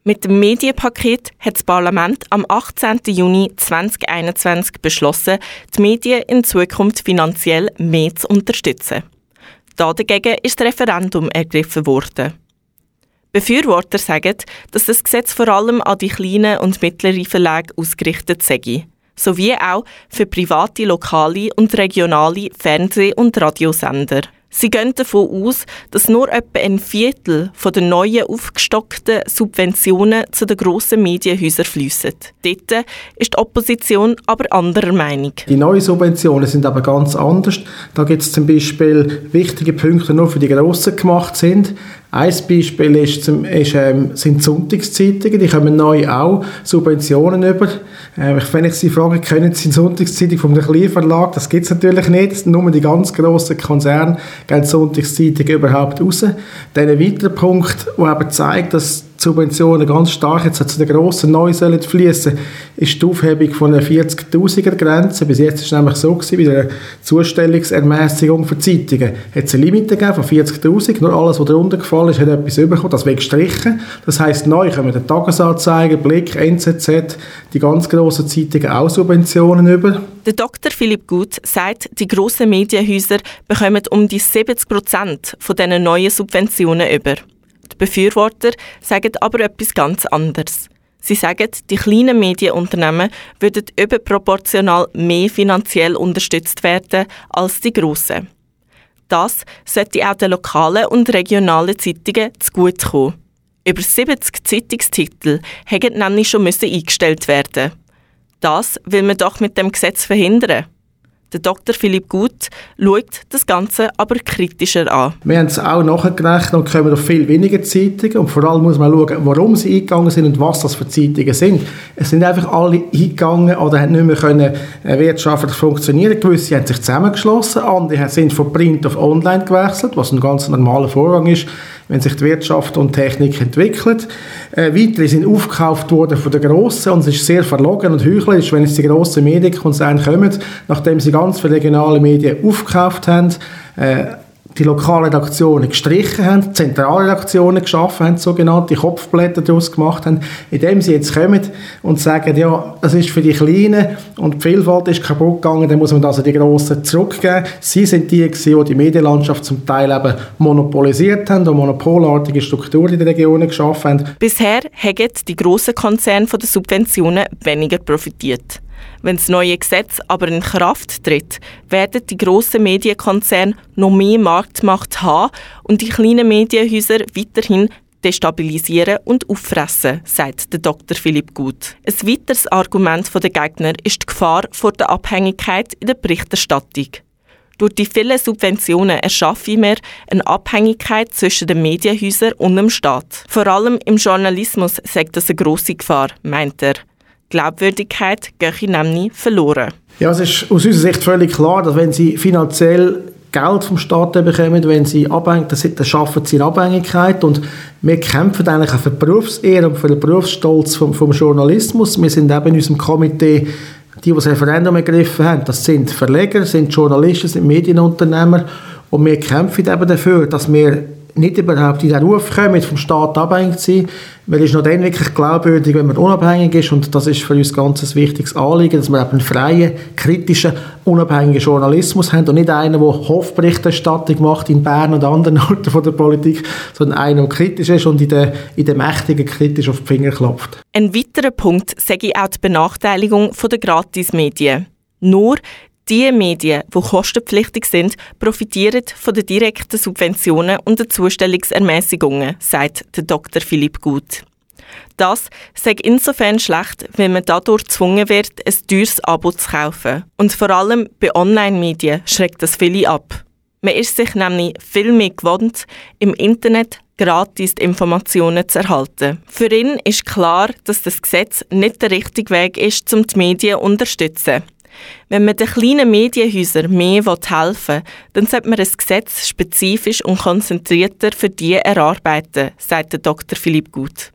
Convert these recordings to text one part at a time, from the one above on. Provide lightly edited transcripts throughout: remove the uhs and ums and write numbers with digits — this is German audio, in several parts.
Mit dem Medienpaket hat das Parlament am 18. Juni 2021 beschlossen, die Medien in Zukunft finanziell mehr zu unterstützen. Dagegen ist das Referendum ergriffen worden. Befürworter sagen, dass das Gesetz vor allem an die kleinen und mittleren Verlage ausgerichtet sei, sowie auch für private, lokale und regionale Fernseh- und Radiosender. Sie gehen davon aus, dass nur etwa ein Viertel von den neuen aufgestockten Subventionen zu den grossen Medienhäusern fliessen. Dort ist die Opposition aber anderer Meinung. Die neuen Subventionen sind aber ganz anders. Da gibt es zum Beispiel wichtige Punkte, die nur für die Grossen gemacht sind. Ein Beispiel sind Sonntagszeitungen, die kommen neu auch Subventionen über. Wenn ich Sie frage, können Sie eine Sonntagszeitung von einem kleinen Verlag? Das gibt es natürlich nicht. Das sind nur die ganz grossen Konzerne, gehen Sonntagszeitungen überhaupt raus. Dann ein weiterer Punkt, der aber zeigt, dass die Subventionen ganz stark jetzt zu den grossen neu sollen fließen, ist die Aufhebung von einer 40'000er-Grenze. Bis jetzt war es nämlich so gewesen, bei der Zustellungsermässigung für Zeitungen. Hat es eine Limite gegeben von 40'000, nur alles, was darunter gefallen ist, hat etwas bekommen, das wird gestrichen. Das heisst, neu kommen die Tagesanzeiger, Blick, NZZ, die ganz grossen Zeitungen auch Subventionen über. Der Dr. Philipp Gut sagt, die grossen Medienhäuser bekommen um die 70% von diesen neuen Subventionen über. Die Befürworter sagen aber etwas ganz anderes. Sie sagen, die kleinen Medienunternehmen würden überproportional mehr finanziell unterstützt werden als die grossen. Das sollte auch den lokalen und regionalen Zeitungen zugutekommen. Über 70 Zeitungstitel hätten nämlich schon eingestellt werden. Das will man doch mit dem Gesetz verhindern. Der Dr. Philipp Gut schaut das Ganze aber kritischer an. Wir haben es auch nachgerechnet und kommen auf viel weniger Zeitungen. Und vor allem muss man schauen, warum sie eingegangen sind und was das für Zeitungen sind. Es sind einfach alle eingegangen oder haben nicht mehr können wirtschaftlich funktionieren. Gewisse haben sich zusammengeschlossen, andere sind von Print auf Online gewechselt, was ein ganz normaler Vorgang ist, wenn sich die Wirtschaft und die Technik entwickelt. Weitere sind aufgekauft worden von den Grossen und es ist sehr verlogen und heuchlerisch, wenn jetzt die grossen Medienkonzerne kommen, nachdem sie ganz viele regionale Medien aufgekauft haben, die lokalen Redaktionen gestrichen haben, Zentralredaktionen geschaffen haben, sogenannte Kopfblätter daraus gemacht haben, indem sie jetzt kommen und sagen, ja, das ist für die Kleinen und die Vielfalt ist kaputt gegangen, dann muss man das an die Grossen zurückgeben. Sie sind die die Medienlandschaft zum Teil eben monopolisiert haben und monopolartige Strukturen in den Regionen geschaffen haben. Bisher haben die grossen Konzerne von den Subventionen weniger profitiert. Wenn das neue Gesetz aber in Kraft tritt, werden die grossen Medienkonzerne noch mehr Marktmacht haben und die kleinen Medienhäuser weiterhin destabilisieren und auffressen, sagt der Dr. Philipp Gut. Ein weiteres Argument der Gegner ist die Gefahr vor der Abhängigkeit in der Berichterstattung. Durch die vielen Subventionen erschaffen wir eine Abhängigkeit zwischen den Medienhäusern und dem Staat. Vor allem im Journalismus sagt das eine grosse Gefahr, meint er. Glaubwürdigkeit gehe nämlich verloren. Ja, es ist aus unserer Sicht völlig klar, dass wenn Sie finanziell Geld vom Staat bekommen, wenn Sie abhängen, dann schaffen Sie eine Abhängigkeit und wir kämpfen eigentlich für die Berufsehre und für den Berufsstolz vom Journalismus. Wir sind eben in unserem Komitee, die das Referendum ergriffen haben, das sind Verleger, sind Journalisten, sind Medienunternehmer und wir kämpfen eben dafür, dass wir nicht überhaupt in den Ruf kommen, vom Staat abhängig zu sein, weil es ist noch dann wirklich glaubwürdig, wenn man unabhängig ist und das ist für uns ganz ein wichtiges Anliegen, dass wir eben einen freien, kritischen, unabhängigen Journalismus haben und nicht einen, der Hofberichterstattung macht in Bern und anderen Orten von der Politik, sondern einen, der kritisch ist und in den Mächtigen kritisch auf die Finger klopft. Ein weiterer Punkt sage ich auch die Benachteiligung der Gratismedien. Nur die Medien, die kostenpflichtig sind, profitieren von den direkten Subventionen und den Zustellungsermässigungen, sagt der Dr. Philipp Gut. Das sei insofern schlecht, weil man dadurch gezwungen wird, ein teures Abo zu kaufen. Und vor allem bei Online-Medien schreckt das viele ab. Man ist sich nämlich viel mehr gewohnt, im Internet gratis die Informationen zu erhalten. Für ihn ist klar, dass das Gesetz nicht der richtige Weg ist, um die Medien zu unterstützen. Wenn man den kleinen Medienhäusern mehr helfen will, dann sollte man ein Gesetz spezifisch und konzentrierter für die erarbeiten, sagt der Dr. Philipp Gut.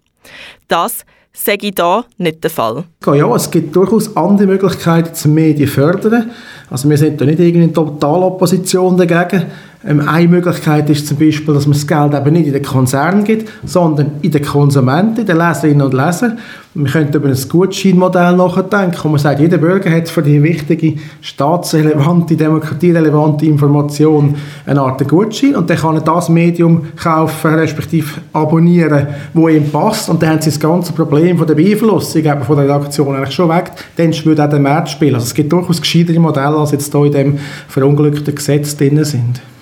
Das sage ich da nicht der Fall. Ja, es gibt durchaus andere Möglichkeiten, zum Medien zu fördern. Also wir sind da nicht irgendwie in Totalopposition dagegen. Eine Möglichkeit ist zum Beispiel, dass man das Geld eben nicht in den Konzern gibt, sondern in den Konsumenten, den Leserinnen und Lesern. Wir könnten über ein Gutscheinmodell nachdenken, wo man sagt, jeder Bürger hat für die wichtige, staatsrelevante, demokratierelevante Information eine Art Gutschein und dann kann er das Medium kaufen, respektive abonnieren, wo ihm passt, und dann haben sie das ganze Problem von der Beeinflussung von der Redaktion eigentlich schon weg, dann würde auch der Markt spielen. Also es gibt durchaus gescheitere Modelle, als jetzt hier in dem verunglückten Gesetz drin sind.